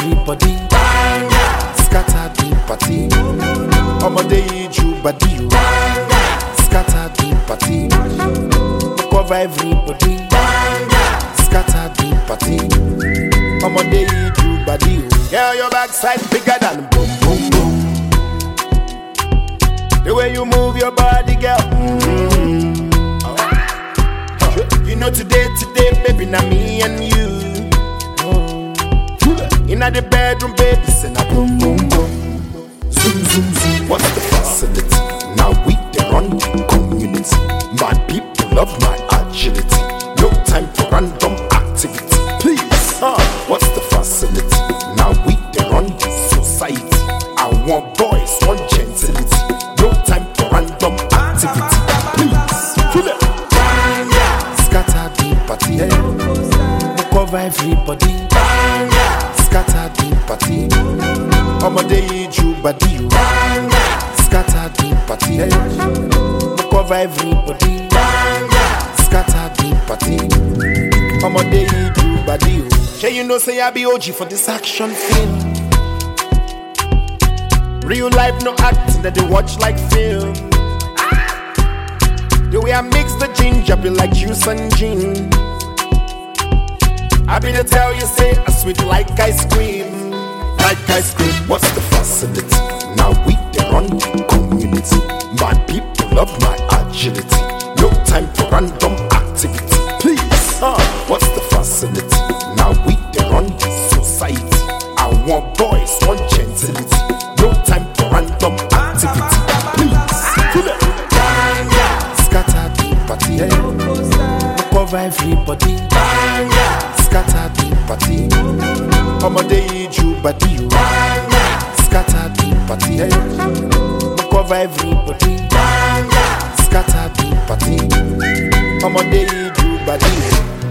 everybody. Scatter the party. Ọmọdé iju body. Scatter the party. Cover everybody. Scatter the party. Ọmọdé iju body. Yeah, your backside bigger than boom boom boom. The way you move your body, girl. You know today, baby, now me and you. Inna the bedroom, baby, say na boom boom boom. Zoom zoom zoom. What's the facility? Now we the run the community. My people love my agility. No time for random activity. Please, what's the facility? Now we the run the society. I want boys, want gentility. No time for random activity. Please, feel it. Scatter the party. We cover everybody. Scatter the party. Ọmọdé iju body. Scatter the party. We cover everybody. Scatter the party. Ọmọdé iju body. Shey you know say I be OG for this action film. Real life no acting that they watch like film. The way I mix the ginger be like juice and gin. I be to tell you say I sweet like ice cream. Like ice cream. What's the facility? Now we the run the community. My people love my agility. No time for random activity. Please, what's the facility? Now we the run the society. I want boys, want gentility. No time for random activity. Please, feel it. Scatter the party. We cover everybody. Scatter the party. Ọmọdé iju body. Scatter the party. We cover everybody. Scatter the party. Ọmọdé iju body.